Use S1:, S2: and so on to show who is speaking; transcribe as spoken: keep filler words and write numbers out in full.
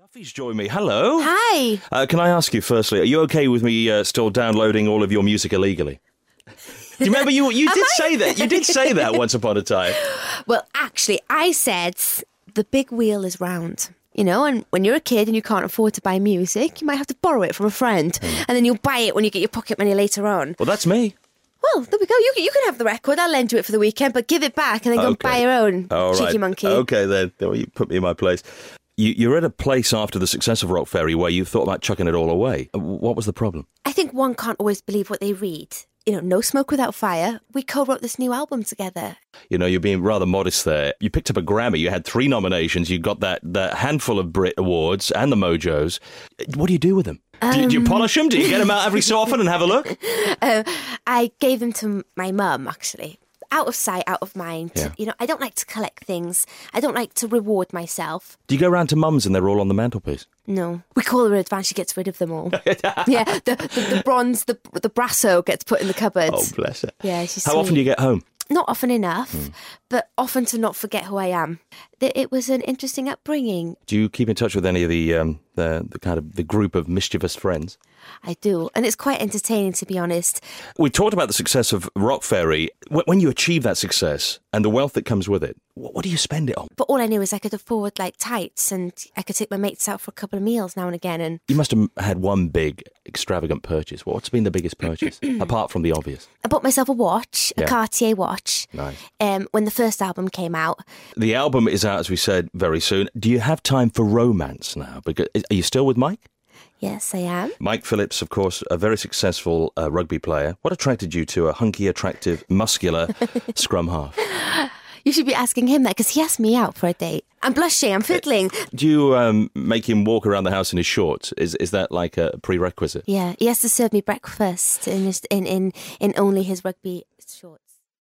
S1: Duffy's joined me. Hello.
S2: Hi.
S1: Uh, can I ask you firstly, are you okay with me uh, still downloading all of your music illegally? Do you remember you you did
S2: I?
S1: say that? You did say that once upon a time.
S2: Well, actually, I said the big wheel is round. You know, and when you're a kid and you can't afford to buy music, you might have to borrow it from a friend. Mm. And then you'll buy it when you get your pocket money later on.
S1: Well, that's me.
S2: Well, there we go. You, you can have the record. I'll lend you it for the weekend, but give it back and then go and buy your own,
S1: all
S2: cheeky
S1: right.
S2: monkey.
S1: Okay, then. Well, you put me in my place. You, you're at a place after the success of Rock Ferry where you thought about chucking it all away. What was the problem?
S2: I think one can't always believe what they read. You know, No Smoke Without Fire. We co-wrote this new album together. You
S1: know, you're being rather modest there. You picked up a Grammy. You had three nominations. You got that, that handful of Brit Awards and the Mojos. What do you do with them? Um... Do, do you polish them? Do you get them out every so often and have a look?
S2: Uh, I gave them to my mum, actually. Out of sight, out of mind.
S1: Yeah.
S2: You know, I don't like to collect things. I don't like to reward myself.
S1: Do you go round to mum's and they're all on the mantelpiece?
S2: No. We call her in advance, she gets rid of them all. yeah, the, the, the bronze, the the brasso gets put in the cupboard.
S1: Oh, bless her.
S2: Yeah, she's
S1: How
S2: sweet.
S1: often do you get home?
S2: Not often enough,
S1: mm.
S2: but often to not forget who I am. It was an interesting upbringing.
S1: Do you keep in touch with any of the um, the, the kind of the group of mischievous friends?
S2: I do, and it's quite entertaining, to be honest.
S1: We talked about the success of Rock Ferry. When you achieve that success and the wealth that comes with it, what do you spend it on?
S2: But all I knew is I could afford like tights, and I could take my mates out for a couple of meals now and again. And
S1: you must have had one big extravagant purchase. What's been the biggest purchase apart from the obvious?
S2: I bought myself a watch, a
S1: yeah.
S2: Cartier watch.
S1: Nice.
S2: Um, when the first album came out.
S1: The album is out, as we said, very soon. Do you have time for romance now? Because are you still with Mike?
S2: Yes, I am.
S1: Mike Phillips, of course, a very successful uh, rugby player. What attracted you to a hunky, attractive, muscular scrum half?
S2: You should be asking him that, because he asked me out for a date. I'm blushing, I'm fiddling.
S1: Do you um, make him walk around the house in his shorts? Is is that like a prerequisite?
S2: Yeah, he has to serve me breakfast in his, in, in, in only his rugby shorts.